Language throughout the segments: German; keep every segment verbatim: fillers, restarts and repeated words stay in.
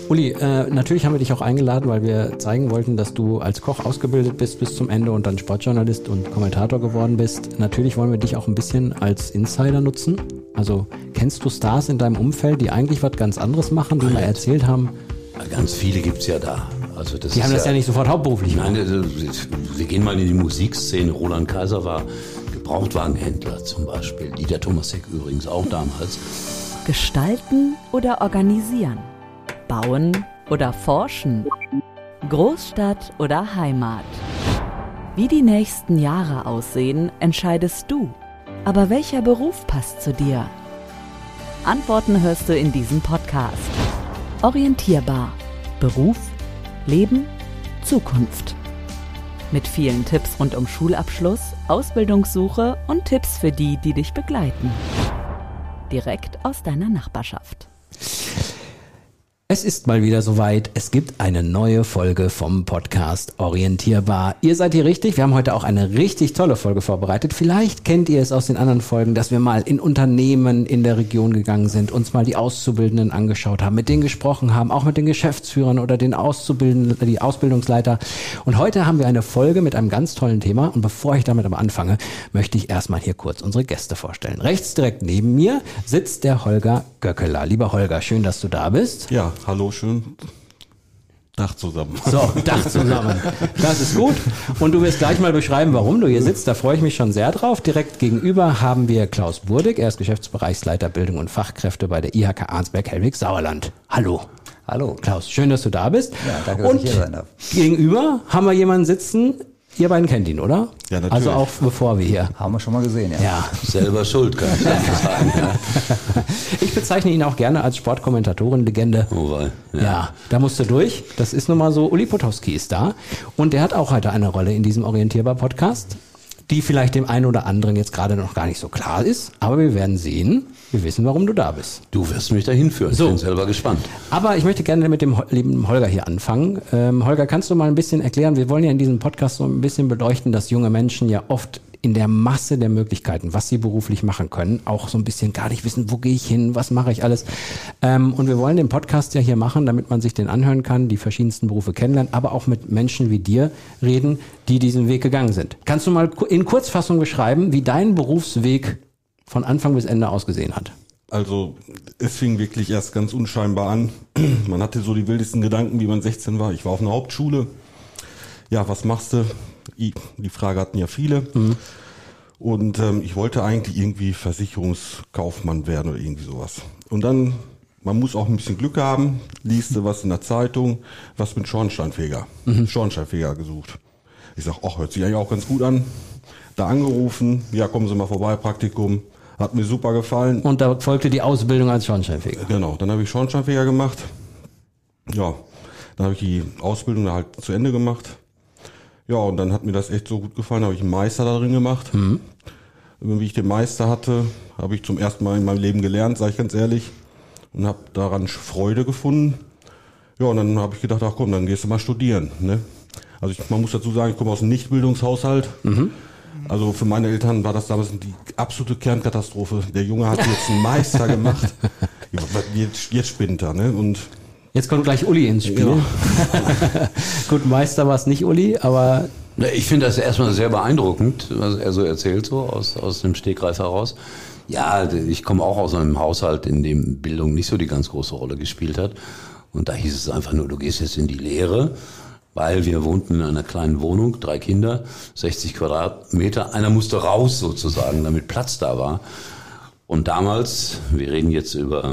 Uli, äh, natürlich haben wir dich auch eingeladen, weil wir zeigen wollten, dass du als Koch ausgebildet bist bis zum Ende und dann Sportjournalist und Kommentator geworden bist. Natürlich wollen wir dich auch ein bisschen als Insider nutzen. Also kennst du Stars in deinem Umfeld, die eigentlich was ganz anderes machen, die mal erzählt haben? Ganz viele gibt's ja da. Also das die haben das ja, ja nicht sofort hauptberuflich gemacht. Nein, wir gehen mal in die Musikszene. Roland Kaiser war Gebrauchtwagenhändler zum Beispiel. Dieter Thomasek übrigens auch damals. Gestalten oder organisieren? Bauen oder forschen? Großstadt oder Heimat? Wie die nächsten Jahre aussehen, entscheidest du. Aber welcher Beruf passt zu dir? Antworten hörst du in diesem Podcast. Orientierbar. Beruf, Leben, Zukunft. Mit vielen Tipps rund um Schulabschluss, Ausbildungssuche und Tipps für die, die dich begleiten. Direkt aus deiner Nachbarschaft. Es ist mal wieder soweit. Es gibt eine neue Folge vom Podcast Orientierbar. Ihr seid hier richtig. Wir haben heute auch eine richtig tolle Folge vorbereitet. Vielleicht kennt ihr es aus den anderen Folgen, dass wir mal in Unternehmen in der Region gegangen sind, uns mal die Auszubildenden angeschaut haben, mit denen gesprochen haben, auch mit den Geschäftsführern oder den Auszubildenden, die Ausbildungsleiter. Und heute haben wir eine Folge mit einem ganz tollen Thema. Und bevor ich damit aber anfange, möchte ich erstmal hier kurz unsere Gäste vorstellen. Rechts direkt neben mir sitzt der Holger Göckeler. Lieber Holger, schön, dass du da bist. Ja. Hallo, schön. Dach zusammen. So, Dach zusammen. Das ist gut. Und du wirst gleich mal beschreiben, warum du hier sitzt. Da freue ich mich schon sehr drauf. Direkt gegenüber haben wir Klaus Burdig. Er ist Geschäftsbereichsleiter Bildung und Fachkräfte bei der I H K Arnsberg-Hellwig-Sauerland. Hallo. Hallo. Klaus, schön, dass du da bist. Ja, danke, dass und ich hier sein darf. Gegenüber haben wir jemanden sitzen. Ihr beiden kennt ihn, oder? Ja, natürlich. Also auch bevor wir hier. Haben wir schon mal gesehen, ja. Ja. Selber schuld, kann ich sagen. Ja. Ich bezeichne ihn auch gerne als Sportkommentatoren-Legende. Oh, weil, ja. ja. ja, da musst du durch. Das ist nun mal so. Uli Potowski ist da. Und der hat auch heute eine Rolle in diesem Orientierbar-Podcast, die vielleicht dem einen oder anderen jetzt gerade noch gar nicht so klar ist. Aber wir werden sehen. Wir wissen, warum du da bist. Du wirst mich dahin führen. So. Ich bin selber gespannt. Aber ich möchte gerne mit dem lieben Holger hier anfangen. Ähm, Holger, kannst du mal ein bisschen erklären? Wir wollen ja in diesem Podcast so ein bisschen beleuchten, dass junge Menschen ja oft in der Masse der Möglichkeiten, was sie beruflich machen können, auch so ein bisschen gar nicht wissen, wo gehe ich hin, was mache ich alles. Ähm, und wir wollen den Podcast ja hier machen, damit man sich den anhören kann, die verschiedensten Berufe kennenlernen, aber auch mit Menschen wie dir reden, die diesen Weg gegangen sind. Kannst du mal in Kurzfassung beschreiben, wie dein Berufsweg von Anfang bis Ende ausgesehen hat? Also es fing wirklich erst ganz unscheinbar an. Man hatte so die wildesten Gedanken, wie man sechzehn war. Ich war auf einer Hauptschule. Ja, was machst du? Die Frage hatten ja viele. Mhm. Und ähm, ich wollte eigentlich irgendwie Versicherungskaufmann werden oder irgendwie sowas. Und dann, man muss auch ein bisschen Glück haben, liest du was in der Zeitung, was mit Schornsteinfeger. Mhm. Schornsteinfeger gesucht. Ich sag, ach, hört sich eigentlich auch ganz gut an. Da angerufen, ja, kommen Sie mal vorbei, Praktikum. Hat mir super gefallen. Und da folgte die Ausbildung als Schornsteinfeger. Genau, dann habe ich Schornsteinfeger gemacht. Ja, dann habe ich die Ausbildung da halt zu Ende gemacht. Ja, und dann hat mir das echt so gut gefallen, habe ich einen Meister da drin gemacht. Mhm. Wie ich den Meister hatte, habe ich zum ersten Mal in meinem Leben gelernt, sage ich ganz ehrlich. Und habe daran Freude gefunden. Ja, und dann habe ich gedacht, ach komm, dann gehst du mal studieren. Ne? Also ich, man muss dazu sagen, ich komme aus einem Nichtbildungshaushalt. Mhm. Also für meine Eltern war das damals die absolute Kernkatastrophe. Der Junge hat jetzt einen Meister gemacht. Jetzt, jetzt spinnt er, ne? Und jetzt kommt gleich Uli ins Spiel. Ja. Gut, Meister war es nicht, Uli, aber... Ich finde das erstmal sehr beeindruckend, was er so erzählt, so aus, aus dem Stegreif heraus. Ja, ich komme auch aus einem Haushalt, in dem Bildung nicht so die ganz große Rolle gespielt hat. Und da hieß es einfach nur, du gehst jetzt in die Lehre. Weil wir wohnten in einer kleinen Wohnung, drei Kinder, sechzig Quadratmeter. Einer musste raus sozusagen, damit Platz da war. Und damals, wir reden jetzt über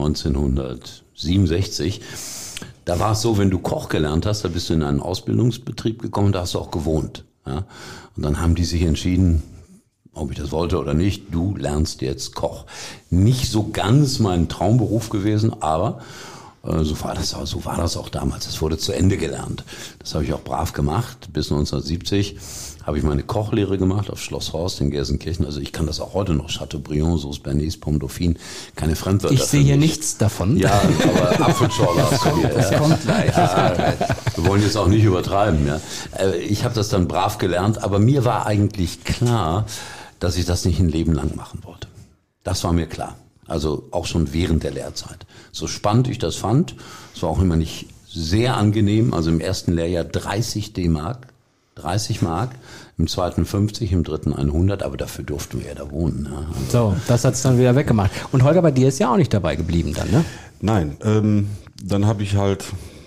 neunzehnhundertsiebenundsechzig, da war es so, wenn du Koch gelernt hast, da bist du in einen Ausbildungsbetrieb gekommen, da hast du auch gewohnt. Ja? Und dann haben die sich entschieden, ob ich das wollte oder nicht, du lernst jetzt Koch. Nicht so ganz mein Traumberuf gewesen, aber... So war das auch, so war das auch damals. Es wurde zu Ende gelernt. Das habe ich auch brav gemacht. Bis neunzehnhundertsiebzig habe ich meine Kochlehre gemacht auf Schloss Horst in Gelsenkirchen. Also ich kann das auch heute noch. Chateaubriand, Sauce Bernays, Pomme Dauphine. Keine Fremdwörter. Ich sehe hier nichts davon. Ja, aber Apfelschorle hast du hier. Das kommt gleich. Ja, wir wollen jetzt auch nicht übertreiben. Ja. Ich habe das dann brav gelernt. Aber mir war eigentlich klar, dass ich das nicht ein Leben lang machen wollte. Das war mir klar. Also auch schon während der Lehrzeit. So spannend ich das fand, es war auch immer nicht sehr angenehm. Also im ersten Lehrjahr dreißig D-Mark, dreißig Mark, im zweiten fünfzig, im dritten hundert, aber dafür durften wir ja da wohnen. Ne? So, das hat's dann wieder weggemacht. Und Holger, bei dir ist ja auch nicht dabei geblieben dann, ne? Nein, ähm, dann habe ich halt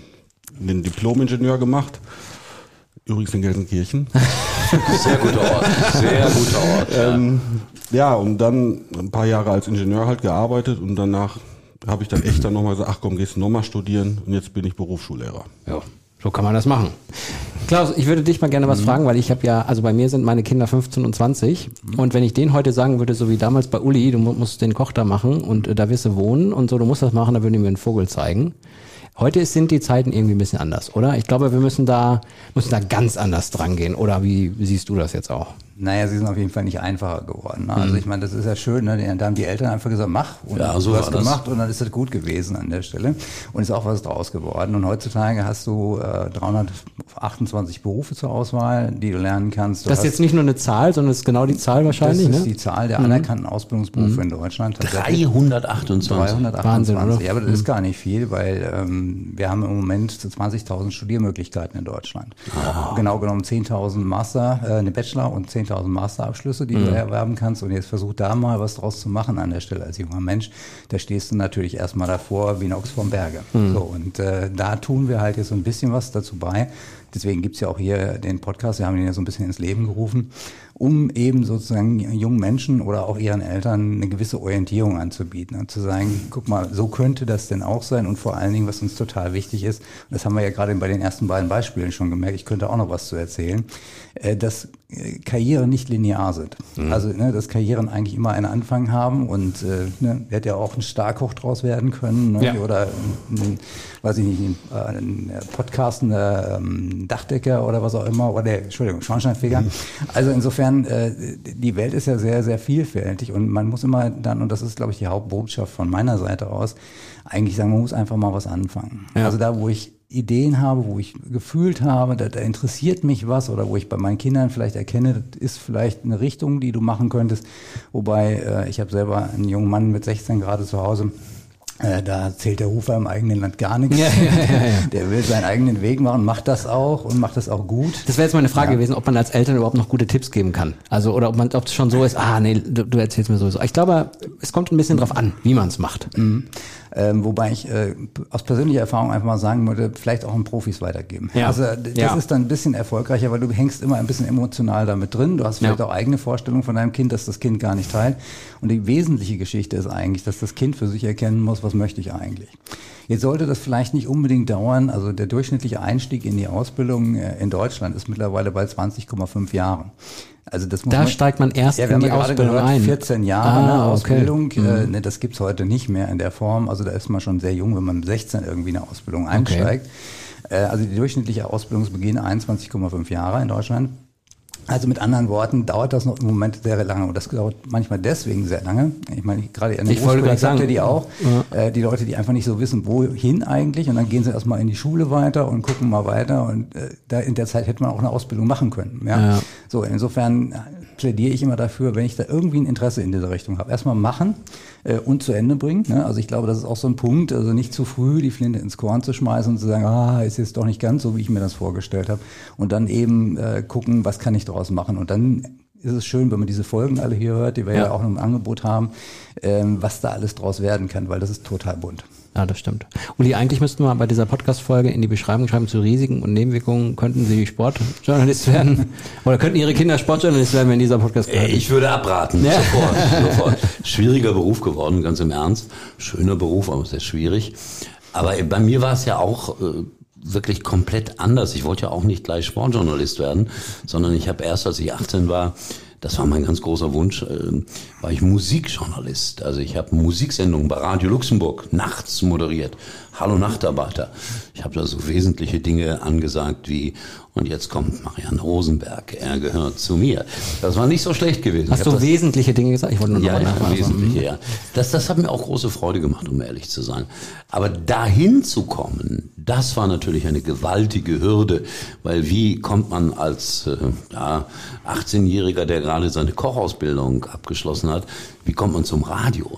den Diplom-Ingenieur gemacht, übrigens in Gelsenkirchen. Sehr guter Ort, sehr guter Ort. Ja. Ähm, ja, und dann ein paar Jahre als Ingenieur halt gearbeitet und danach habe ich dann echt dann nochmal gesagt, ach komm, gehst du nochmal studieren und jetzt bin ich Berufsschullehrer. Ja, so kann man das machen. Klaus, ich würde dich mal gerne was mhm. fragen, weil ich habe ja, also bei mir sind meine Kinder fünfzehn und zwanzig mhm. und wenn ich denen heute sagen würde, so wie damals bei Uli, du musst den Koch da machen und äh, da wirst du wohnen und so, du musst das machen, da würden die mir einen Vogel zeigen. Heute sind die Zeiten irgendwie ein bisschen anders, oder? Ich glaube, wir müssen da, müssen da ganz anders dran gehen. Oder wie siehst du das jetzt auch? Naja, sie sind auf jeden Fall nicht einfacher geworden. Ne? Also ich meine, das ist ja schön, ne? Da haben die Eltern einfach gesagt, mach und ja, so du hast das. gemacht und dann ist das gut gewesen an der Stelle und ist auch was draus geworden. Und heutzutage hast du äh, dreihundertachtundzwanzig Berufe zur Auswahl, die du lernen kannst. Du das ist jetzt nicht nur eine Zahl, sondern das ist genau die Zahl wahrscheinlich, Das ist ne? die Zahl der anerkannten mhm. Ausbildungsberufe mhm. in Deutschland. dreihundertachtundzwanzig dreihundertachtundzwanzig, Wahnsinn, oder? Ja, aber das mhm. ist gar nicht viel, weil ähm, wir haben im Moment zwanzigtausend Studiermöglichkeiten in Deutschland. Oh. Genau genommen zehntausend Master, äh, eine Bachelor- und zehntausend Masterabschlüsse, die mhm. du erwerben kannst. Und jetzt versuch da mal was draus zu machen an der Stelle als junger Mensch. Da stehst du natürlich erstmal davor wie ein Ochs vorm Berge. Mhm. So, und äh, da tun wir halt jetzt so ein bisschen was dazu bei. Deswegen gibt's ja auch hier den Podcast, wir haben ihn ja so ein bisschen ins Leben gerufen, um eben sozusagen jungen Menschen oder auch ihren Eltern eine gewisse Orientierung anzubieten und zu sagen, guck mal, so könnte das denn auch sein und vor allen Dingen, was uns total wichtig ist, das haben wir ja gerade bei den ersten beiden Beispielen schon gemerkt, ich könnte auch noch was zu erzählen, dass Karrieren nicht linear sind. Mhm. Also, ne, dass Karrieren eigentlich immer einen Anfang haben und äh, ne, hätte ja auch ein Starkoch draus werden können, ne, ja. oder ein, weiß ich nicht, ein, ein podcastender ähm, Dachdecker oder was auch immer, oder Entschuldigung, Schornsteinfeger. Mhm. Also insofern, äh, die Welt ist ja sehr, sehr vielfältig und man muss immer dann, und das ist, glaube ich, die Hauptbotschaft von meiner Seite aus, eigentlich sagen, man muss einfach mal was anfangen. Ja. Also da, wo ich Ideen habe, wo ich gefühlt habe, da, da interessiert mich was oder wo ich bei meinen Kindern vielleicht erkenne, das ist vielleicht eine Richtung, die du machen könntest. Wobei, äh, ich habe selber einen jungen Mann mit sechzehn gerade zu Hause, äh, da zählt der Rufer im eigenen Land gar nichts. Ja, ja, ja, ja. Der will seinen eigenen Weg machen, macht das auch und macht das auch gut. Das wäre jetzt meine Frage ja. gewesen, ob man als Eltern überhaupt noch gute Tipps geben kann. Also oder ob man, ob es schon so ist, ah nee, du, du erzählst mir sowieso. Ich glaube, es kommt ein bisschen drauf an, wie man es macht. Mhm. Ähm, wobei ich äh, aus persönlicher Erfahrung einfach mal sagen würde, vielleicht auch an Profis weitergeben. Ja. Also das ja. ist dann ein bisschen erfolgreicher, weil du hängst immer ein bisschen emotional damit drin. Du hast vielleicht ja. auch eigene Vorstellungen von deinem Kind, dass das Kind gar nicht teilt. Und die wesentliche Geschichte ist eigentlich, dass das Kind für sich erkennen muss, was möchte ich eigentlich. Jetzt sollte das vielleicht nicht unbedingt dauern. Also der durchschnittliche Einstieg in die Ausbildung in Deutschland ist mittlerweile bei zwanzig Komma fünf Jahren. Also das muss da man, steigt man erst ja, in die Ausbildung gehört, ein. vierzehn Jahre ah, eine Ausbildung. Okay. Äh, ne, das gibt's heute nicht mehr in der Form. Also da ist man schon sehr jung, wenn man mit sechzehn irgendwie eine Ausbildung einsteigt. Okay. Äh, also die durchschnittliche Ausbildungsbeginn einundzwanzig Komma fünf Jahre in Deutschland. Also mit anderen Worten dauert das noch im Moment sehr lange und das dauert manchmal deswegen sehr lange. Ich meine, gerade in der Berufsschule sagt ihr die auch, ja. äh, die Leute, die einfach nicht so wissen, wohin eigentlich und dann gehen sie erstmal in die Schule weiter und gucken mal weiter und äh, da in der Zeit hätte man auch eine Ausbildung machen können. Ja? Ja. So, insofern plädiere ich immer dafür, wenn ich da irgendwie ein Interesse in diese Richtung habe, erstmal machen äh, und zu Ende bringen. Ne? Also ich glaube, das ist auch so ein Punkt, also nicht zu früh die Flinte ins Korn zu schmeißen und zu sagen, ah, ist jetzt doch nicht ganz so, wie ich mir das vorgestellt habe. Und dann eben äh, gucken, was kann ich daraus machen. Und dann ist es schön, wenn man diese Folgen alle hier hört, die wir ja, ja auch noch im Angebot haben, ähm, was da alles draus werden kann, weil das ist total bunt. Ja, das stimmt. Uli, eigentlich müssten wir bei dieser Podcast-Folge in die Beschreibung schreiben, zu Risiken und Nebenwirkungen könnten Sie Sportjournalist werden oder könnten Ihre Kinder Sportjournalist werden, wenn dieser Podcast kommt? Ich würde abraten, ja. sofort, sofort. Schwieriger Beruf geworden, ganz im Ernst. Schöner Beruf, aber sehr schwierig. Aber bei mir war es ja auch äh, wirklich komplett anders. Ich wollte ja auch nicht gleich Sportjournalist werden, sondern ich habe erst, als ich achtzehn war, das war mein ganz großer Wunsch, äh, war ich Musikjournalist. Also ich habe Musiksendungen bei Radio Luxemburg nachts moderiert. Hallo Nachtarbeiter. Ich habe da so wesentliche Dinge angesagt wie, und jetzt kommt Marianne Rosenberg, er gehört zu mir. Das war nicht so schlecht gewesen. Hast du das, wesentliche Dinge gesagt? Ich wollte nur noch ja, mal ja, wesentliche, ja. Das, das hat mir auch große Freude gemacht, um ehrlich zu sein. Aber dahin zu kommen, das war natürlich eine gewaltige Hürde, weil wie kommt man als äh, ja, achtzehnjähriger, der gerade seine Kochausbildung abgeschlossen hat, wie kommt man zum Radio?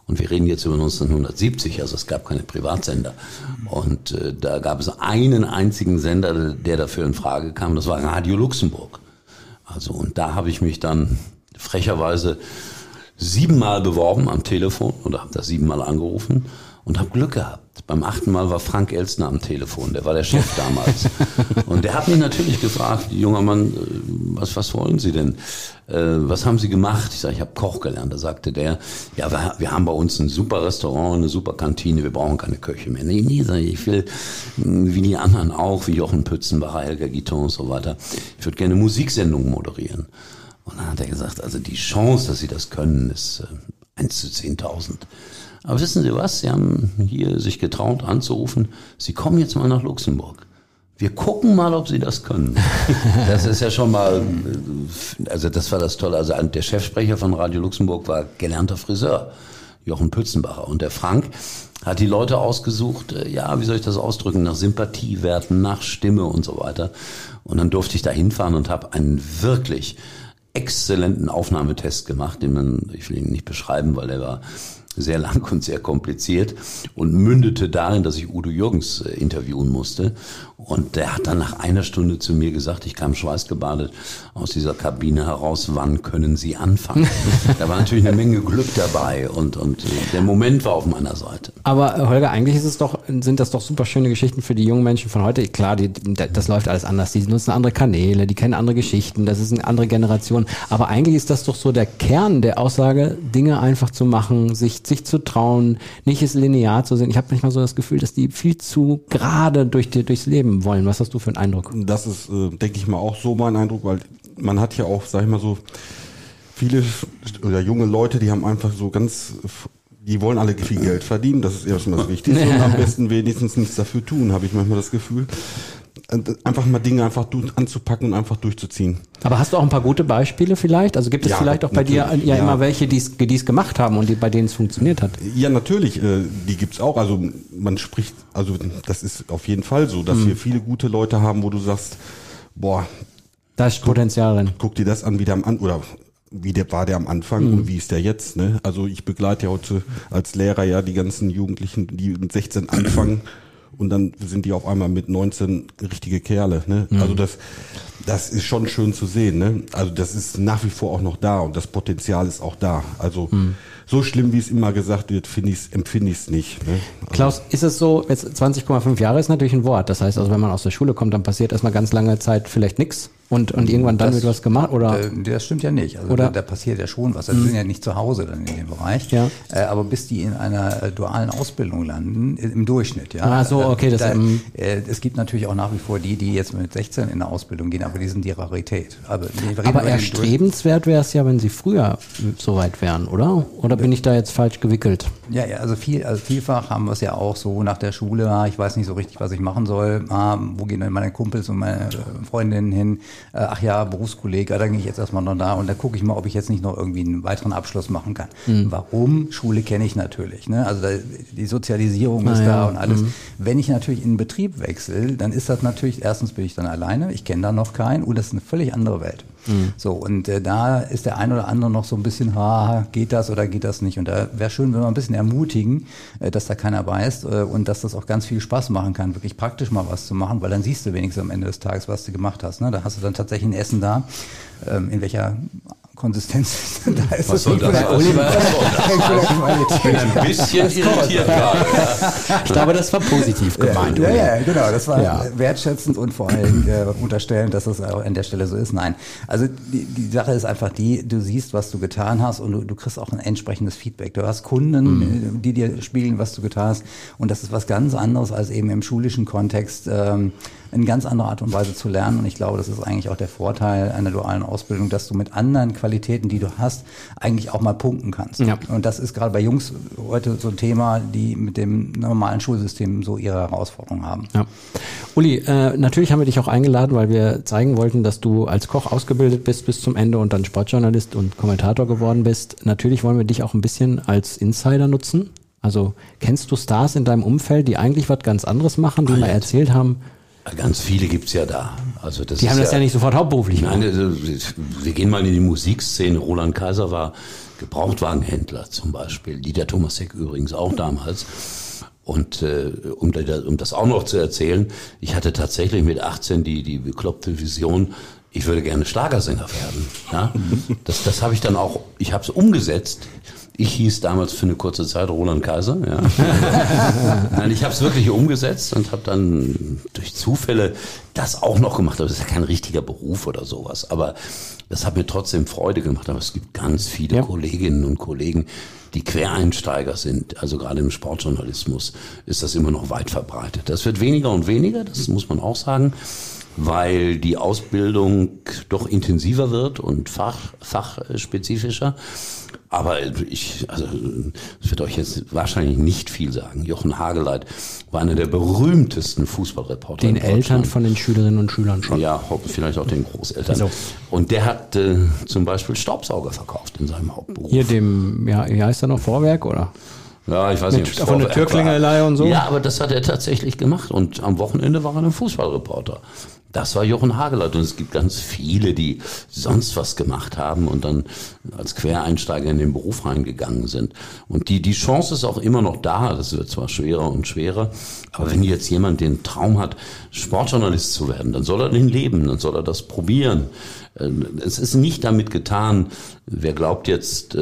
Und wir reden jetzt über neunzehnhundertsiebzig, also es gab keine Privatsender. Und äh, da gab es einen einzigen Sender, der dafür in Frage kam, das war Radio Luxemburg. Also und da habe ich mich dann frecherweise siebenmal beworben am Telefon oder habe da siebenmal angerufen und habe Glück gehabt. Beim achten Mal war Frank Elstner am Telefon, der war der Chef damals. Und der hat mich natürlich gefragt, junger Mann, was, was wollen Sie denn? Äh, was haben Sie gemacht? Ich sage, ich habe Koch gelernt. Da sagte der, ja, wir, wir haben bei uns ein super Restaurant, eine super Kantine, wir brauchen keine Köche mehr. Nee, nee, sag ich, ich will, wie die anderen auch, wie Jochen Pützenbacher, Helga Guiton und so weiter, ich würde gerne Musiksendungen moderieren. Und dann hat er gesagt, also die Chance, dass Sie das können, ist äh, eins zu zehntausend. Aber wissen Sie was? Sie haben hier sich getraut anzurufen. Sie kommen jetzt mal nach Luxemburg. Wir gucken mal, ob Sie das können. Das ist ja schon mal, also das war das Tolle. Also der Chefsprecher von Radio Luxemburg war gelernter Friseur, Jochen Pützenbacher. Und der Frank hat die Leute ausgesucht, ja, wie soll ich das ausdrücken, nach Sympathiewerten, nach Stimme und so weiter. Und dann durfte ich da hinfahren und habe einen wirklich exzellenten Aufnahmetest gemacht, den man, ich will ihn nicht beschreiben, weil der war sehr lang und sehr kompliziert und mündete darin, dass ich Udo Jürgens äh, interviewen musste. Und der hat dann nach einer Stunde zu mir gesagt, ich kam schweißgebadet aus dieser Kabine heraus, wann können Sie anfangen? Da war natürlich eine Menge Glück dabei und, und äh, der Moment war auf meiner Seite. Aber äh, Holger, eigentlich ist es doch, sind das doch super schöne Geschichten für die jungen Menschen von heute. Klar, die, das läuft alles anders. Die nutzen andere Kanäle, die kennen andere Geschichten, das ist eine andere Generation. Aber eigentlich ist das doch so der Kern der Aussage, Dinge einfach zu machen, sich sich zu trauen, nicht es linear zu sehen. Ich habe manchmal so das Gefühl, dass die viel zu gerade durch die, durchs Leben wollen. Was hast du für einen Eindruck? Das ist, äh, denke ich mal, auch so mein Eindruck, weil man hat ja auch, sag ich mal so, viele oder junge Leute, die haben einfach so ganz, die wollen alle viel Geld verdienen, das ist erstmal das Wichtigste und am besten wenigstens nichts dafür tun, habe ich manchmal das Gefühl. Einfach mal Dinge einfach anzupacken und einfach durchzuziehen. Aber hast du auch ein paar gute Beispiele vielleicht? Also gibt es ja, vielleicht auch bei dir ja, ja immer welche, die es gemacht haben und die, bei denen es funktioniert hat? Ja, natürlich, äh, die gibt's auch. Also man spricht, also das ist auf jeden Fall so, dass mhm. wir viele gute Leute haben, wo du sagst, boah, da ist Potenzial drin. Guck dir das an, wie der am An oder wie der war der am Anfang mhm. und wie ist der jetzt, ne? Also ich begleite ja heute als Lehrer ja die ganzen Jugendlichen, die mit sechzehn anfangen. Und dann sind die auf einmal mit neunzehn richtige Kerle, ne? Mhm. Also das, das ist schon schön zu sehen, ne? Also das ist nach wie vor auch noch da und das Potenzial ist auch da. Also mhm. so schlimm, wie es immer gesagt wird, finde ich's, empfinde ich es nicht. Ne? Also Klaus, ist es so, jetzt zwanzig Komma fünf Jahre ist natürlich ein Wort. Das heißt also, wenn man aus der Schule kommt, dann passiert erstmal ganz lange Zeit vielleicht nichts. Und, und irgendwann dann das, wird was gemacht, oder? Äh, das stimmt ja nicht. Also oder? Da, da passiert ja schon was. Also wir sind ja nicht zu Hause dann in dem Bereich. Ja. Äh, aber bis die in einer äh, dualen Ausbildung landen, im Durchschnitt, ja. Ah, so, okay. Das da, ähm, äh, es gibt natürlich auch nach wie vor die, die jetzt mit sechzehn in der Ausbildung gehen, aber die sind die Rarität. Aber, aber erstrebenswert wäre es ja, wenn sie früher so weit wären, oder? Oder bin ich da jetzt falsch gewickelt? Ja, ja, also viel, also vielfach haben wir es ja auch so nach der Schule, ah, ich weiß nicht so richtig, was ich machen soll, ah, wo gehen denn meine Kumpels und meine Freundinnen hin, äh, ach ja, Berufskollege, da gehe ich jetzt erstmal noch da und da gucke ich mal, ob ich jetzt nicht noch irgendwie einen weiteren Abschluss machen kann. Mhm. Warum? Schule kenne ich natürlich, ne? Also da, die Sozialisierung ist ah, da ja. und alles. Mhm. Wenn ich natürlich in einen Betrieb wechsle, dann ist das natürlich, erstens bin ich dann alleine, ich kenne da noch keinen und das ist eine völlig andere Welt. Mhm. So, und äh, da ist der ein oder andere noch so ein bisschen, ha, geht das oder geht das nicht? Und da wäre schön, wenn wir ein bisschen ermutigen, äh, dass da keiner beißt äh, und dass das auch ganz viel Spaß machen kann, wirklich praktisch mal was zu machen, weil dann siehst du wenigstens am Ende des Tages, was du gemacht hast. Ne? Da hast du dann tatsächlich ein Essen da, ähm, in welcher Konsistenz da ist. Was soll das sein? Ich bin ein bisschen irritiert gerade. Ich glaube, das war positiv gemeint. Ja, ja, ja, genau. Das war ja. wertschätzend und vor allem äh, unterstellend, dass das auch an der Stelle so ist. Nein, also die, die Sache ist einfach die, du siehst, was du getan hast und du, du kriegst auch ein entsprechendes Feedback. Du hast Kunden, mhm. die dir spiegeln, was du getan hast und das ist was ganz anderes als eben im schulischen Kontext ähm, in ganz anderer Art und Weise zu lernen und ich glaube, das ist eigentlich auch der Vorteil einer dualen Ausbildung, dass du mit anderen Qualitäten, die du hast, eigentlich auch mal punkten kannst. Ja. Und das ist gerade bei Jungs heute so ein Thema, die mit dem normalen Schulsystem so ihre Herausforderungen haben. Ja. Uli, äh, natürlich haben wir dich auch eingeladen, weil wir zeigen wollten, dass du als Koch ausgebildet bist bis zum Ende und dann Sportjournalist und Kommentator geworden bist. Natürlich wollen wir dich auch ein bisschen als Insider nutzen. Also kennst du Stars in deinem Umfeld, die eigentlich was ganz anderes machen, die mal erzählt haben? Ganz viele gibt's ja da. Also das die ist haben das ja, ja nicht sofort hauptberuflich gemacht. Nein, also, wir gehen mal in die Musikszene. Roland Kaiser war Gebrauchtwagenhändler zum Beispiel, Dieter Thomasek übrigens auch damals. Und äh, um, um das auch noch zu erzählen, ich hatte tatsächlich mit achtzehn die, die bekloppte Vision, ich würde gerne Schlagersänger werden. Ja? Das, das habe ich dann auch, ich habe es umgesetzt. Ich hieß damals für eine kurze Zeit Roland Kaiser. Ja. Nein, ich habe es wirklich umgesetzt und habe dann durch Zufälle das auch noch gemacht. Das ist ja kein richtiger Beruf oder sowas, aber das hat mir trotzdem Freude gemacht. Aber es gibt ganz viele ja. Kolleginnen und Kollegen, die Quereinsteiger sind. Also gerade im Sportjournalismus ist das immer noch weit verbreitet. Das wird weniger und weniger, das muss man auch sagen, weil die Ausbildung doch intensiver wird und fach, fachspezifischer. Aber ich, also, es wird euch jetzt wahrscheinlich nicht viel sagen. Jochen Hageleit war einer der berühmtesten Fußballreporter. Den Eltern von den Schülerinnen und Schülern schon. Ja, vielleicht auch den Großeltern. So. Und der hat äh, zum Beispiel Staubsauger verkauft in seinem Hauptberuf. Hier dem, ja, wie heißt er noch, Vorwerk, oder? Ja, ich weiß Mit, nicht. Von der Türklingelei und so? Ja, aber das hat er tatsächlich gemacht. Und am Wochenende war er ein Fußballreporter. Das war Jochen Hageleit. Und es gibt ganz viele, die sonst was gemacht haben und dann als Quereinsteiger in den Beruf reingegangen sind. Und die, die Chance ist auch immer noch da. Das wird zwar schwerer und schwerer. Aber wenn jetzt jemand den Traum hat, Sportjournalist zu werden, dann soll er den leben, dann soll er das probieren. Es ist nicht damit getan, wer glaubt jetzt,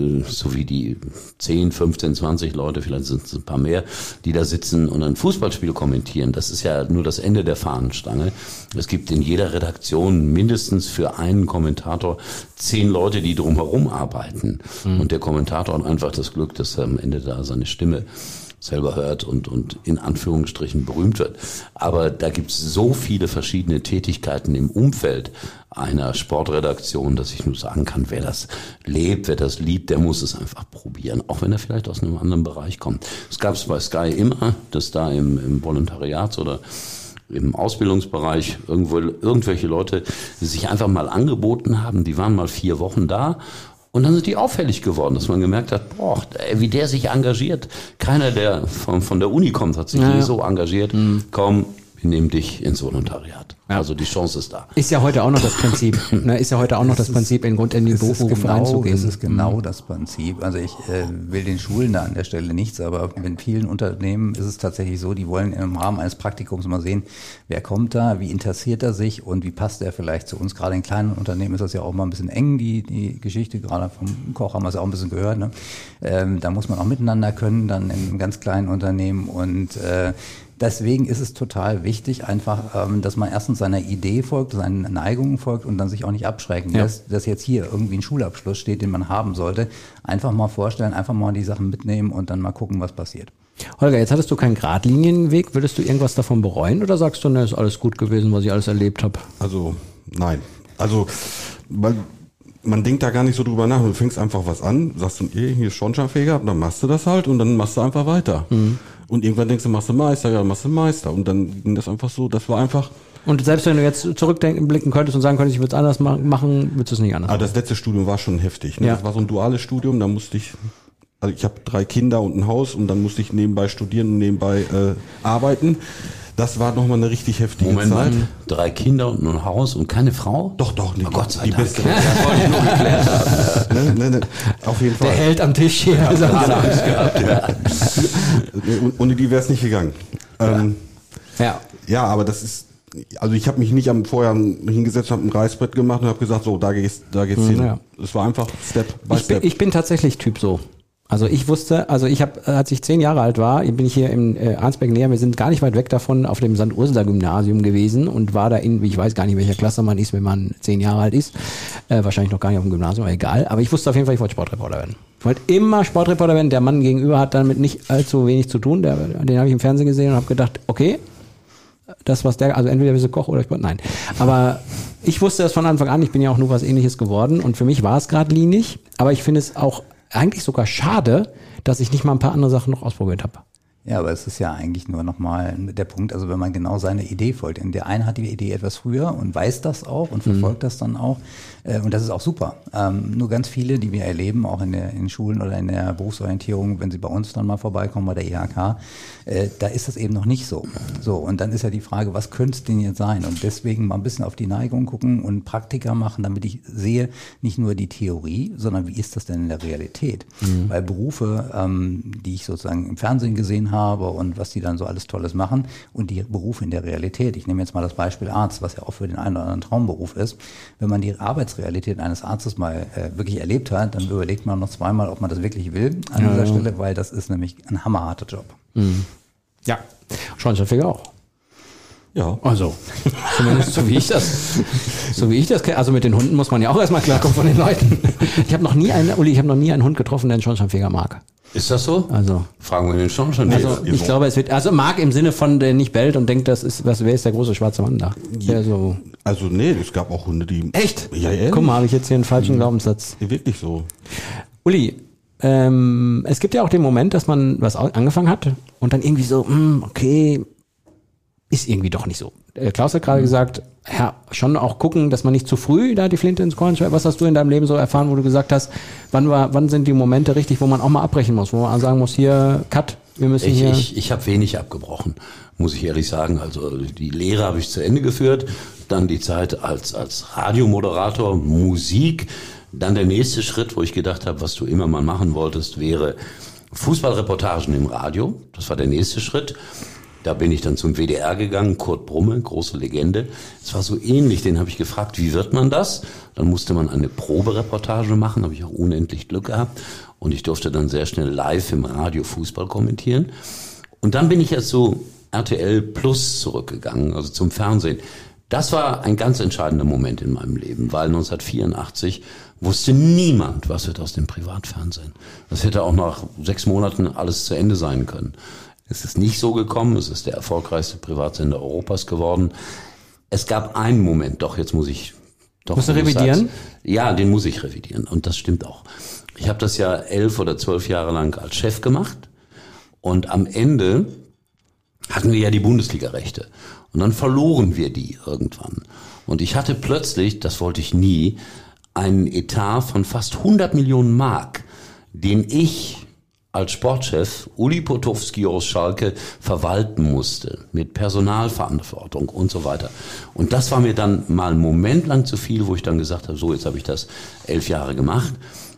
so wie die zehn, fünfzehn, zwanzig Leute, vielleicht sind es ein paar mehr, die da sitzen und ein Fußballspiel kommentieren. Das ist ja nur das Ende der Fahnenstange. Es gibt in jeder Redaktion mindestens für einen Kommentator zehn Leute, die drumherum arbeiten. Mhm. Und der Kommentator hat einfach das Glück, dass er am Ende da seine Stimme selber hört und, und in Anführungsstrichen berühmt wird. Aber da gibt es so viele verschiedene Tätigkeiten im Umfeld einer Sportredaktion, dass ich nur sagen kann, wer das lebt, wer das liebt, der muss es einfach probieren, auch wenn er vielleicht aus einem anderen Bereich kommt. Es gab es bei Sky immer, dass da im, im Volontariats oder im Ausbildungsbereich irgendwo irgendwelche Leute sich einfach mal angeboten haben, die waren mal vier Wochen da. Und dann sind die auffällig geworden, dass man gemerkt hat, boah, wie der sich engagiert. Keiner, der von, von der Uni kommt, hat sich ja, je so engagiert. Mhm. Komm, wir nehmen dich ins Volontariat. Ja. Also die Chance ist da. Ist ja heute auch noch das Prinzip. ne, ist ja heute auch noch das, das Prinzip, in Grund in die Berufe genau, reinzugehen. Das ist genau das Prinzip. Also ich äh, will den Schulen da an der Stelle nichts, aber in vielen Unternehmen ist es tatsächlich so, die wollen im Rahmen eines Praktikums mal sehen, wer kommt da, wie interessiert er sich und wie passt er vielleicht zu uns. Gerade in kleinen Unternehmen ist das ja auch mal ein bisschen eng, die die Geschichte. Gerade vom Koch haben wir es ja auch ein bisschen gehört. Ne? Ähm, da muss man auch miteinander können, dann in einem ganz kleinen Unternehmen und äh, deswegen ist es total wichtig, einfach, dass man erstens seiner Idee folgt, seinen Neigungen folgt und dann sich auch nicht abschrecken ja. lässt, dass jetzt hier irgendwie ein Schulabschluss steht, den man haben sollte. Einfach mal vorstellen, einfach mal die Sachen mitnehmen und dann mal gucken, was passiert. Holger, jetzt hattest du keinen Gradlinienweg. Würdest du irgendwas davon bereuen oder sagst du, ne, ist alles gut gewesen, was ich alles erlebt habe? Also, nein. Also, weil man denkt da gar nicht so drüber nach. Du fängst einfach was an, sagst du, eh, hier ist Schornsteinfeger, dann machst du das halt und dann machst du einfach weiter. Mhm. Und irgendwann denkst du, machst du Meister, ja, machst du Meister. Und dann ging das einfach so, das war einfach. Und selbst wenn du jetzt zurückdenken, blicken könntest und sagen könntest, ich würde es anders machen, würdest du es nicht anders machen? Ah, das letzte Studium war schon heftig. Ne? Ja. Das war so ein duales Studium, da musste ich, also ich habe drei Kinder und ein Haus und dann musste ich nebenbei studieren und nebenbei äh, arbeiten. Das war nochmal eine richtig heftige Moment, Zeit. Moment, drei Kinder und ein Haus und keine Frau? Doch, doch, nicht. Oh Gott sei die Dank. Beste. Das wollte ich nur geklärt haben. ne, ne, ne, auf jeden Fall. Der Held am Tisch hier. Ja, gehabt, ja. Ohne die wäre es nicht gegangen. Ähm, ja. ja, aber das ist, also ich habe mich nicht am vorher hingesetzt, habe ein Reißbrett gemacht und habe gesagt, so, da geht's, da geht's mhm, hin. Ja. Es war einfach Step by ich Step. Bin, ich bin tatsächlich Typ so. Also ich wusste, also ich habe, als ich zehn Jahre alt war, bin ich hier im äh, Arnsberg näher, wir sind gar nicht weit weg davon auf dem Sankt Ursula Gymnasium gewesen und war da in, ich weiß gar nicht, welcher Klasse man ist, wenn man zehn Jahre alt ist, äh, wahrscheinlich noch gar nicht auf dem Gymnasium, aber egal. Aber ich wusste auf jeden Fall, ich wollte Sportreporter werden. Ich wollte immer Sportreporter werden. Der Mann gegenüber hat damit nicht allzu wenig zu tun. Der, den habe ich im Fernsehen gesehen und habe gedacht, okay, das was der, also entweder bist du Koch oder Sport, nein. Aber ich wusste das von Anfang an. Ich bin ja auch nur was Ähnliches geworden und für mich war es geradlinig. Aber ich finde es auch eigentlich sogar schade, dass ich nicht mal ein paar andere Sachen noch ausprobiert habe. Ja, aber es ist ja eigentlich nur nochmal der Punkt, also wenn man genau seine Idee folgt. Der eine hat die Idee etwas früher und weiß das auch und verfolgt mhm. das dann auch. Und das ist auch super. Ähm, nur ganz viele, die wir erleben, auch in, der, in Schulen oder in der Berufsorientierung, wenn sie bei uns dann mal vorbeikommen, bei der I H K, äh, da ist das eben noch nicht so. So, und dann ist ja die Frage, was könnte es denn jetzt sein? Und deswegen mal ein bisschen auf die Neigung gucken und Praktika machen, damit ich sehe, nicht nur die Theorie, sondern wie ist das denn in der Realität? Mhm. Weil Berufe, ähm, die ich sozusagen im Fernsehen gesehen habe und was die dann so alles Tolles machen und die Berufe in der Realität. Ich nehme jetzt mal das Beispiel Arzt, was ja auch für den einen oder anderen Traumberuf ist. Wenn man die Arbeitsrealität eines Arztes mal äh, wirklich erlebt hat, dann überlegt man noch zweimal, ob man das wirklich will an ja, dieser ja. Stelle, weil das ist nämlich ein hammerharter Job. Mhm. Ja, Schornsteinfeger auch. Ja. Also, zumindest so wie ich das, so wie ich das kenne. Also mit den Hunden muss man ja auch erstmal klarkommen von den Leuten. Ich habe noch nie einen, Uli, ich habe noch nie einen Hund getroffen, der einen Schornsteinfeger mag. Ist das so? Also fragen wir den Schornsteinfeger. Also ich glaube, es wird, also mag im Sinne von, der nicht bellt und denkt, das ist, was, wer ist der große schwarze Mann da? Der so. Also nee, es gab auch Hunde, die... Echt? Ja, ehrlich? Guck mal, habe ich jetzt hier einen falschen mhm. Glaubenssatz. Wirklich so. Uli, ähm, es gibt ja auch den Moment, dass man was angefangen hat und dann irgendwie so, mh, okay, ist irgendwie doch nicht so. Klaus hat gerade mhm. gesagt, ja, schon auch gucken, dass man nicht zu früh da die Flinte ins Korn schreibt. Was hast du in deinem Leben so erfahren, wo du gesagt hast, wann war, wann sind die Momente richtig, wo man auch mal abbrechen muss, wo man sagen muss, hier, Cut, wir müssen ich, hier... Ich, ich habe wenig abgebrochen, muss ich ehrlich sagen. Also die Lehre habe ich zu Ende geführt, dann die Zeit als, als Radiomoderator, Musik, dann der nächste Schritt, wo ich gedacht habe, was du immer mal machen wolltest, wäre Fußballreportagen im Radio. Das war der nächste Schritt. Da bin ich dann zum W D R gegangen, Kurt Brumme, große Legende. Es war so ähnlich, den habe ich gefragt, wie wird man das? Dann musste man eine Probereportage machen, habe ich auch unendlich Glück gehabt. Und ich durfte dann sehr schnell live im Radio Fußball kommentieren. Und dann bin ich jetzt zu R T L Plus zurückgegangen, also zum Fernsehen. Das war ein ganz entscheidender Moment in meinem Leben, weil neunzehnhundertvierundachtzig wusste niemand, was wird aus dem Privatfernsehen. Das hätte auch nach sechs Monaten alles zu Ende sein können. Es ist nicht so gekommen, es ist der erfolgreichste Privatsender Europas geworden. Es gab einen Moment, doch, jetzt muss ich... doch. Musst du revidieren? Sagst, ja, den muss ich revidieren und das stimmt auch. Ich habe das ja elf oder zwölf Jahre lang als Chef gemacht und am Ende hatten wir ja die Bundesliga-Rechte und dann verloren wir die irgendwann. Und ich hatte plötzlich, das wollte ich nie, einen Etat von fast hundert Millionen Mark, den ich als Sportchef Uli Potowski aus Schalke verwalten musste, mit Personalverantwortung und so weiter. Und das war mir dann mal einen Moment lang zu viel, wo ich dann gesagt habe, so, jetzt habe ich das elf Jahre gemacht.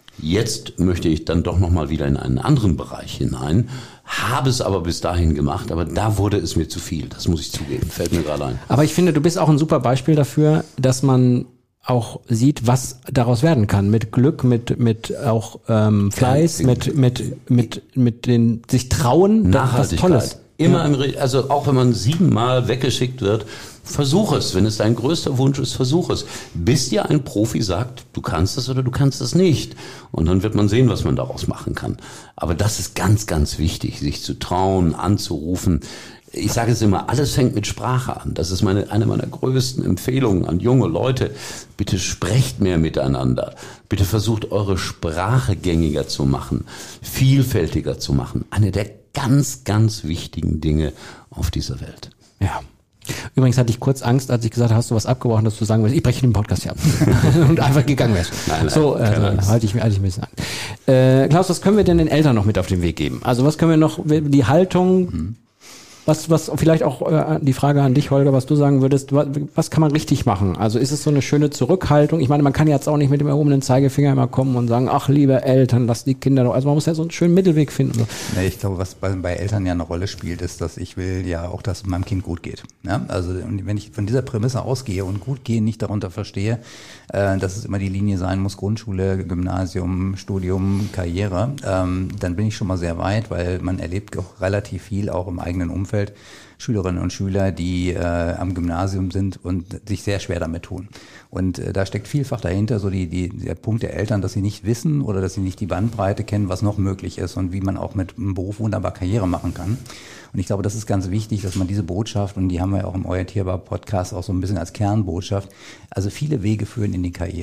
Jetzt möchte ich dann doch nochmal wieder in einen anderen Bereich hinein, habe es aber bis dahin gemacht, aber da wurde es mir zu viel, das muss ich zugeben, fällt mir gerade ein. Aber ich finde, du bist auch ein super Beispiel dafür, dass man auch sieht, was daraus werden kann, mit Glück, mit mit auch ähm, Fleiß, mit mit mit mit den sich trauen, was Tolles. Immer im Re- also auch wenn man siebenmal weggeschickt wird, versuch es, wenn es dein größter Wunsch ist, versuch es, bis dir ein Profi sagt, du kannst es oder du kannst es nicht, und dann wird man sehen, was man daraus machen kann. Aber das ist ganz, ganz wichtig, sich zu trauen, anzurufen. Ich sage es immer, alles fängt mit Sprache an. Das ist meine, eine meiner größten Empfehlungen an junge Leute. Bitte sprecht mehr miteinander. Bitte versucht, eure Sprache gängiger zu machen, vielfältiger zu machen. Eine der ganz, ganz wichtigen Dinge auf dieser Welt. Ja. Übrigens hatte ich kurz Angst, als ich gesagt habe, hast du was abgebrochen, dass du sagen willst, ich breche den Podcast hier ab. Und einfach gegangen wärst. Nein, nein, so, äh, halte ich mir halte ich ein bisschen an. Äh, Klaus, was können wir denn den Eltern noch mit auf den Weg geben? Also was können wir noch, die Haltung... Hm. Was, was vielleicht auch äh, die Frage an dich, Holger, was du sagen würdest, was, was kann man richtig machen? Also ist es so eine schöne Zurückhaltung? Ich meine, man kann jetzt auch nicht mit dem erhobenen Zeigefinger immer kommen und sagen, ach, liebe Eltern, lasst die Kinder doch. Also man muss ja so einen schönen Mittelweg finden. Ja, ich glaube, was bei, bei Eltern ja eine Rolle spielt, ist, dass ich will ja auch, dass es meinem Kind gut geht. Ja? Also wenn ich von dieser Prämisse ausgehe und gut gehen nicht darunter verstehe, äh, dass es immer die Linie sein muss, Grundschule, Gymnasium, Studium, Karriere, ähm, dann bin ich schon mal sehr weit, weil man erlebt auch relativ viel auch im eigenen Umfeld. Schülerinnen und Schüler, die äh, am Gymnasium sind und sich sehr schwer damit tun. Und äh, da steckt vielfach dahinter so die, die, der Punkt der Eltern, dass sie nicht wissen oder dass sie nicht die Bandbreite kennen, was noch möglich ist und wie man auch mit einem Beruf wunderbar Karriere machen kann. Und ich glaube, das ist ganz wichtig, dass man diese Botschaft, und die haben wir ja auch im Orientierbar-Podcast auch so ein bisschen als Kernbotschaft, also viele Wege führen in die Karriere.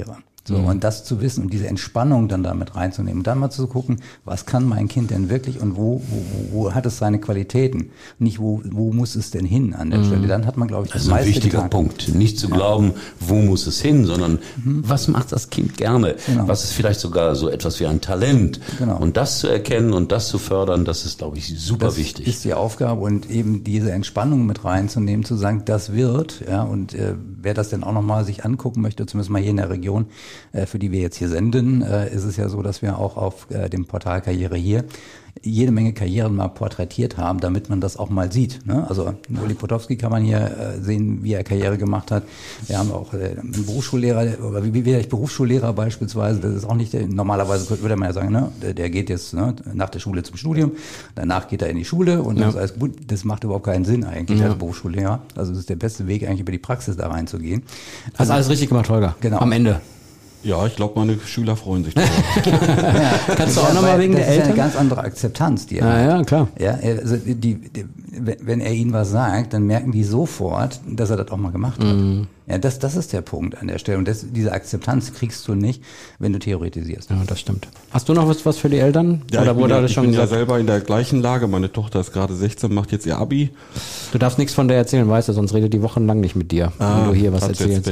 So, mhm. und das zu wissen und diese Entspannung dann damit reinzunehmen und dann mal zu gucken, was kann mein Kind denn wirklich und wo, wo, wo hat es seine Qualitäten? Nicht, wo, wo muss es denn hin an der mhm. Stelle? Dann hat man, glaube ich, das, das ist ein wichtiger getan. Punkt. Nicht zu glauben, ja. wo muss es hin, sondern mhm. was macht das Kind gerne? Genau. Was ist vielleicht sogar so etwas wie ein Talent? Genau. Und das zu erkennen und das zu fördern, das ist, glaube ich, super das wichtig. Das ist die Aufgabe und eben diese Entspannung mit reinzunehmen, zu sagen, das wird, ja, und äh, wer das denn auch nochmal sich angucken möchte, zumindest mal hier in der Region, für die wir jetzt hier senden, ist es ja so, dass wir auch auf dem Portal Karriere hier jede Menge Karrieren mal porträtiert haben, damit man das auch mal sieht. Also Uli Potowski kann man hier sehen, wie er Karriere gemacht hat. Wir haben auch einen Berufsschullehrer, oder wie wäre ich Berufsschullehrer beispielsweise, das ist auch nicht, normalerweise würde man ja sagen, ne, der geht jetzt ne, nach der Schule zum Studium, danach geht er in die Schule und ja. das ist alles gut. Das macht überhaupt keinen Sinn eigentlich ja. als Berufsschullehrer. Also das ist der beste Weg eigentlich über die Praxis da reinzugehen. Hast also, alles richtig gemacht, Holger. Genau. Am Ende. Ja, ich glaube, meine Schüler freuen sich darüber. ja, Kannst du auch nochmal wegen der Eltern? Das ist eine ganz andere Akzeptanz, die er ah, hat. Ja, klar. Ja, also die, die, wenn er ihnen was sagt, dann merken die sofort, dass er das auch mal gemacht hat. Mhm. Ja, das, das ist der Punkt an der Stelle. Und das, diese Akzeptanz kriegst du nicht, wenn du theoretisierst. Ja, das stimmt. Hast du noch was, was für die Eltern? Ja, Oder ich bin, wurde ja, das ich schon bin gesagt? ja selber in der gleichen Lage. Meine Tochter ist gerade sechzehn, macht jetzt ihr Abi. Du darfst nichts von der erzählen, weißt du, sonst redet die wochenlang nicht mit dir, ah, wenn du hier was erzählst.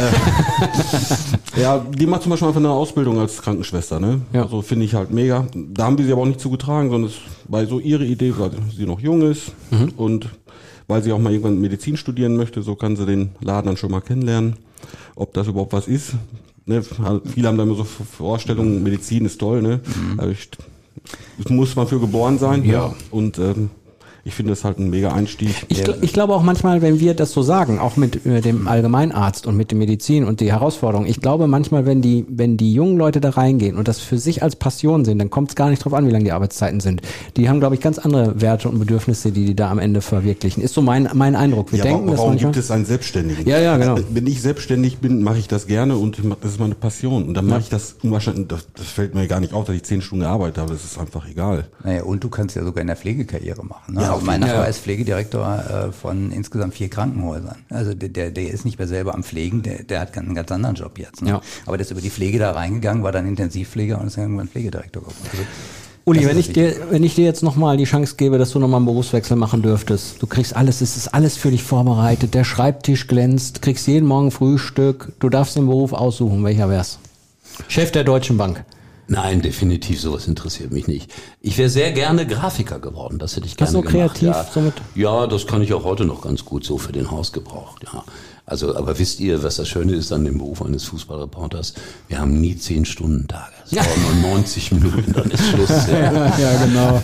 Ja, die macht zum Beispiel einfach eine Ausbildung als Krankenschwester, ne? Ja. Also finde ich halt mega. Da haben wir sie aber auch nicht zugetragen, sondern es war so ihre Idee, weil sie noch jung ist mhm. und weil sie auch mal irgendwann Medizin studieren möchte, so kann sie den Laden dann schon mal kennenlernen. Ob das überhaupt was ist. Ne? Viele haben da immer so Vorstellungen, Medizin ist toll, ne? Mhm. Also ich, das muss man für geboren sein. Ja. Ja. Und ähm, ich finde das halt ein mega Einstieg. Ich, ich glaube auch manchmal, wenn wir das so sagen, auch mit, mit dem Allgemeinarzt und mit der Medizin und die Herausforderungen, ich glaube manchmal, wenn die, wenn die jungen Leute da reingehen und das für sich als Passion sehen, dann kommt es gar nicht drauf an, wie lang die Arbeitszeiten sind. Die haben, glaube ich, ganz andere Werte und Bedürfnisse, die die da am Ende verwirklichen. Ist so mein, mein Eindruck. Wir ja, denken, aber warum manchmal, gibt es einen Selbstständigen? Ja, ja, genau. Wenn ich selbstständig bin, mache ich das gerne und das ist meine Passion. Und dann mache ja. ich das unwahrscheinlich, das, das fällt mir gar nicht auf, dass ich zehn Stunden gearbeitet habe. Das ist einfach egal. Naja, und du kannst ja sogar in der Pflegekarriere machen. Ne? Ja, also mein Nachbar ja. ist Pflegedirektor äh, von insgesamt vier Krankenhäusern. Also der, der, der ist nicht mehr selber am Pflegen, der, der hat einen ganz anderen Job jetzt. Ne? Ja. Aber der ist über die Pflege da reingegangen, war dann Intensivpfleger und ist irgendwann Pflegedirektor geworden. Also, Uli, wenn ich dir, wenn ich dir jetzt nochmal die Chance gebe, dass du nochmal einen Berufswechsel machen dürftest, du kriegst alles, es ist alles für dich vorbereitet, der Schreibtisch glänzt, kriegst jeden Morgen Frühstück, du darfst den Beruf aussuchen, welcher wär's? Chef der Deutschen Bank. Nein, definitiv, sowas interessiert mich nicht. Ich wäre sehr gerne Grafiker geworden, das hätte ich gerne so gemacht. Kreativ, ja. somit? Ja, das kann ich auch heute noch ganz gut so für den Hausgebrauch, ja. Also, aber wisst ihr, was das Schöne ist an dem Beruf eines Fußballreporters? Wir haben nie zehn Stunden Tage. Es dauert nur neunzig Minuten, dann ist Schluss. Ja, ja genau.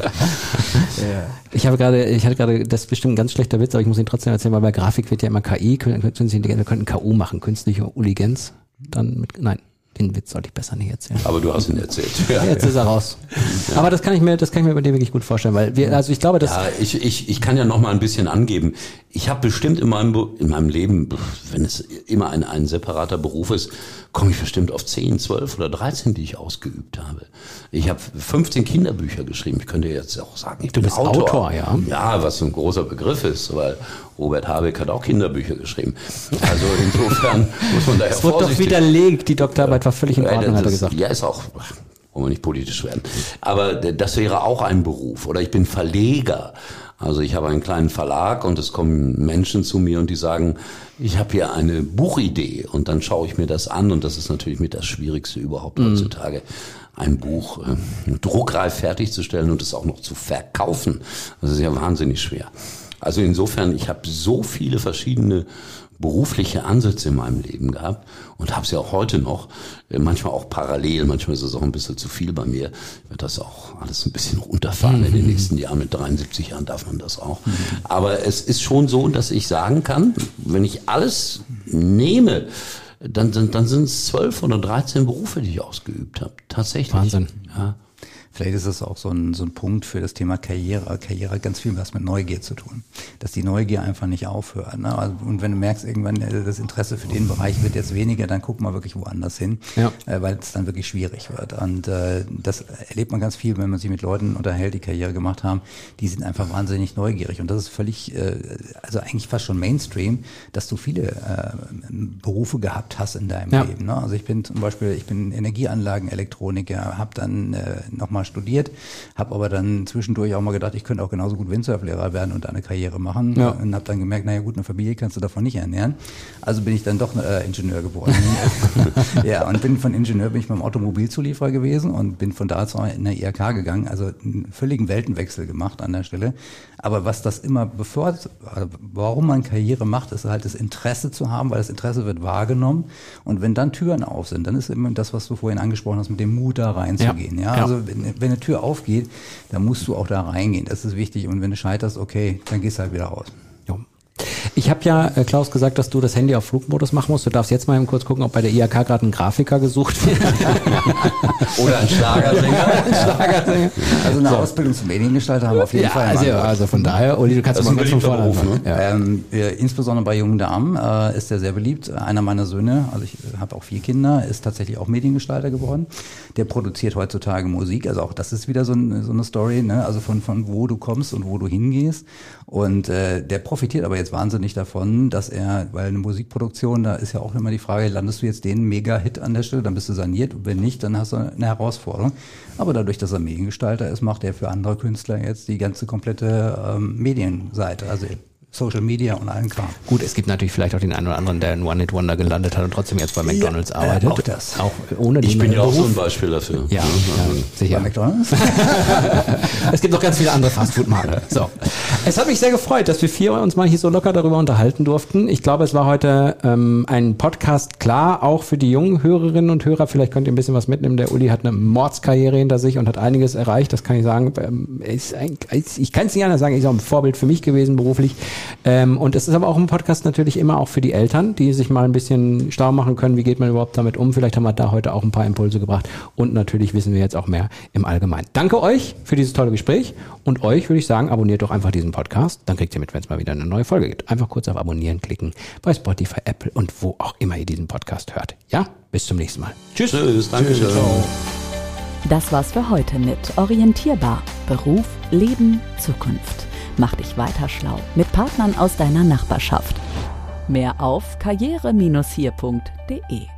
ja. Ich habe gerade, ich hatte gerade, das ist bestimmt ein ganz schlechter Witz, aber ich muss ihn trotzdem erzählen, weil bei Grafik wird ja immer K I, künstliche Intelligenz, wir könnten K U machen, künstliche Intelligenz, dann mit, nein. Den Witz sollte ich besser nicht erzählen. Aber du hast ihn erzählt. Ja, jetzt ist er raus. Ja. Aber das kann ich mir, das kann ich mir bei dir wirklich gut vorstellen, weil wir, also ich glaube, dass ja, ich, ich, ich kann ja noch mal ein bisschen angeben. Ich habe bestimmt in meinem, in meinem Leben, wenn es immer ein, ein separater Beruf ist, komme ich bestimmt auf zehn, zwölf oder dreizehn, die ich ausgeübt habe. Ich habe fünfzehn Kinderbücher geschrieben. Ich könnte jetzt auch sagen, ich du bin bist Autor. Autor, ja. Ja, was so ein großer Begriff ist, weil Robert Habeck hat auch Kinderbücher geschrieben. Also insofern muss man daher es wird doch widerlegt, die Doktorarbeit war völlig in Ordnung, ja, hat er gesagt. Ja, ist auch, wollen wir nicht politisch werden. Aber das wäre auch ein Beruf. Oder ich bin Verleger. Also ich habe einen kleinen Verlag und es kommen Menschen zu mir und die sagen, ich habe hier eine Buchidee und dann schaue ich mir das an und das ist natürlich mit das Schwierigste überhaupt mhm. heutzutage, ein Buch äh, druckreif fertigzustellen und es auch noch zu verkaufen. Das ist ja wahnsinnig schwer. Also insofern, ich habe so viele verschiedene berufliche Ansätze in meinem Leben gehabt und habe sie auch heute noch, manchmal auch parallel, manchmal ist es auch ein bisschen zu viel bei mir. Ich werde das auch alles ein bisschen runterfahren mhm. in den nächsten Jahren. Mit dreiundsiebzig Jahren darf man das auch. Mhm. Aber es ist schon so, dass ich sagen kann, wenn ich alles nehme, dann, dann, dann sind es zwölf oder dreizehn Berufe, die ich ausgeübt habe. Tatsächlich. Wahnsinn. Ja. Vielleicht ist es auch so ein, so ein Punkt für das Thema Karriere. Karriere hat ganz viel was mit Neugier zu tun. Dass die Neugier einfach nicht aufhört. Ne? Also, und wenn du merkst, irgendwann das Interesse für den Bereich wird jetzt weniger, dann guck mal wirklich woanders hin, ja. äh, weil es dann wirklich schwierig wird. Und äh, das erlebt man ganz viel, wenn man sich mit Leuten unterhält, die Karriere gemacht haben. Die sind einfach wahnsinnig neugierig. Und das ist völlig, äh, also eigentlich fast schon Mainstream, dass du viele äh, Berufe gehabt hast in deinem ja. Leben. Ne? Also ich bin zum Beispiel, ich bin Energieanlagenelektroniker, habe dann äh, nochmal studiert, habe aber dann zwischendurch auch mal gedacht, ich könnte auch genauso gut Windsurflehrer werden und eine Karriere machen ja. und habe dann gemerkt, naja gut, eine Familie kannst du davon nicht ernähren. Also bin ich dann doch äh, Ingenieur geworden. ja, und bin von Ingenieur bin ich beim Automobilzulieferer gewesen und bin von da zu in der I H K gegangen, also einen völligen Weltenwechsel gemacht an der Stelle. Aber was das immer befördert, warum man Karriere macht, ist halt das Interesse zu haben, weil das Interesse wird wahrgenommen. Und wenn dann Türen auf sind, dann ist immer das, was du vorhin angesprochen hast, mit dem Mut da reinzugehen. Ja, ja? Also ja. wenn, wenn eine Tür aufgeht, dann musst du auch da reingehen. Das ist wichtig. Und wenn du scheiterst, okay, dann gehst du halt wieder raus. Jo. Ich habe ja, äh, Klaus, gesagt, dass du das Handy auf Flugmodus machen musst. Du darfst jetzt mal eben kurz gucken, ob bei der I H K gerade ein Grafiker gesucht wird. Oder ein Schlagersänger. ein Schlagersänger. Also eine so. Ausbildung zum Mediengestalter haben wir auf jeden ja, Fall. Also, also von daher, Uli, du kannst das mal ganz von vorne anfangen. Ne? Ja. Ähm, äh, insbesondere bei jungen Damen äh, ist der sehr beliebt. Einer meiner Söhne, also ich äh, habe auch vier Kinder, ist tatsächlich auch Mediengestalter geworden. Der produziert heutzutage Musik. Also auch das ist wieder so, ein, so eine Story, ne? Also von, von wo du kommst und wo du hingehst. Und äh, der profitiert aber jetzt wahnsinnig davon, dass er, weil eine Musikproduktion, da ist ja auch immer die Frage, landest du jetzt den Mega-Hit an der Stelle, dann bist du saniert, und wenn nicht, dann hast du eine Herausforderung. Aber dadurch, dass er Mediengestalter ist, macht er für andere Künstler jetzt die ganze komplette ähm, Medienseite, also Social Media und allen Kram. Gut, es gibt natürlich vielleicht auch den einen oder anderen, der in One-Hit-Wonder gelandet hat und trotzdem jetzt bei McDonald's ja, arbeitet. Äh, auch das. Auch ohne ich bin ja auch Beruf. so ein Beispiel dafür. Ja, ja, sicher. Bei McDonald's? Es gibt noch ganz viele andere Fastfood-Marken. So. Es hat mich sehr gefreut, dass wir vier uns mal hier so locker darüber unterhalten durften. Ich glaube, es war heute ähm, ein Podcast klar, auch für die jungen Hörerinnen und Hörer. Vielleicht könnt ihr ein bisschen was mitnehmen. Der Uli hat eine Mordskarriere hinter sich und hat einiges erreicht. Das kann ich sagen. Ähm, ist ein, ich kann es nicht anders sagen. Ist auch ein Vorbild für mich gewesen beruflich. Ähm, und es ist aber auch ein Podcast natürlich immer auch für die Eltern, die sich mal ein bisschen schlau machen können. Wie geht man überhaupt damit um? Vielleicht haben wir da heute auch ein paar Impulse gebracht. Und natürlich wissen wir jetzt auch mehr im Allgemeinen. Danke euch für dieses tolle Gespräch. Und euch würde ich sagen, abonniert doch einfach diesen Podcast. Dann kriegt ihr mit, wenn es mal wieder eine neue Folge gibt. Einfach kurz auf Abonnieren klicken bei Spotify, Apple und wo auch immer ihr diesen Podcast hört. Ja, bis zum nächsten Mal. Tschüss. Tschüss. Danke schön. Das war's für heute mit Orientierbar. Beruf, Leben, Zukunft. Mach dich weiter schlau mit Partnern aus deiner Nachbarschaft. Mehr auf karriere Bindestrich hier Punkt de.